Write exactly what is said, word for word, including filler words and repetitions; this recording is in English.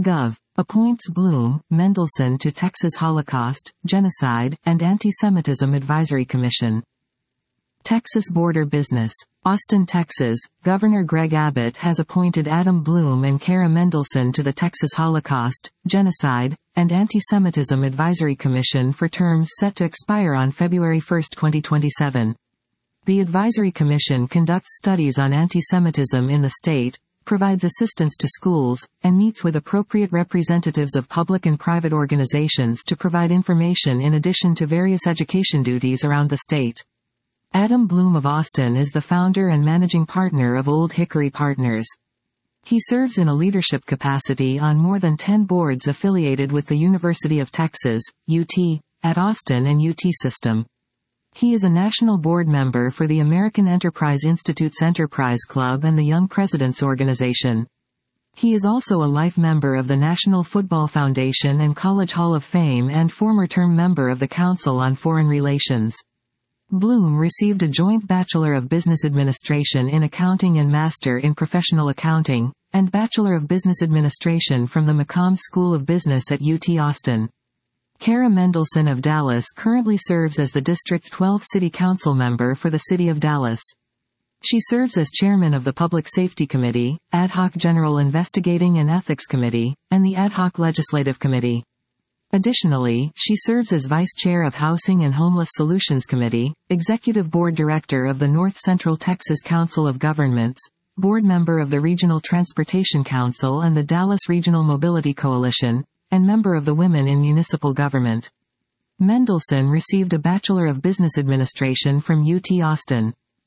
Gov. Appoints Bloom, Mendelsohn to Texas Holocaust, Genocide, and Anti-Semitism Advisory Commission. Texas Border Business. Austin, Texas, Governor Greg Abbott has appointed Adam Bloom and Kara Mendelsohn to the Texas Holocaust, Genocide, and Anti-Semitism Advisory Commission for terms set to expire on February first, twenty twenty-seven. The Advisory Commission conducts studies on anti-Semitism in the state, provides assistance to schools, and meets with appropriate representatives of public and private organizations to provide information in addition to various education duties around the state. Adam Bloom of Austin is the founder and managing partner of Old Hickory Partners. He serves in a leadership capacity on more than ten boards affiliated with the University of Texas, U T, at Austin and U T System. He is a national board member for the American Enterprise Institute's Enterprise Club and the Young Presidents Organization. He is also a life member of the National Football Foundation and College Hall of Fame and former term member of the Council on Foreign Relations. Bloom received a joint Bachelor of Business Administration in Accounting and Master in Professional Accounting, and Bachelor of Business Administration from the McCombs School of Business at U T Austin. Kara Mendelsohn of Dallas currently serves as the District twelve City Council member for the City of Dallas. She serves as Chairman of the Public Safety Committee, Ad Hoc General Investigating and Ethics Committee, and the Ad Hoc Legislative Committee. Additionally, she serves as Vice Chair of Housing and Homeless Solutions Committee, Executive Board Director of the North Central Texas Council of Governments, Board Member of the Regional Transportation Council and the Dallas Regional Mobility Coalition, and member of the Women in Municipal Government. Mendelsohn received a Bachelor of Business Administration from U T Austin.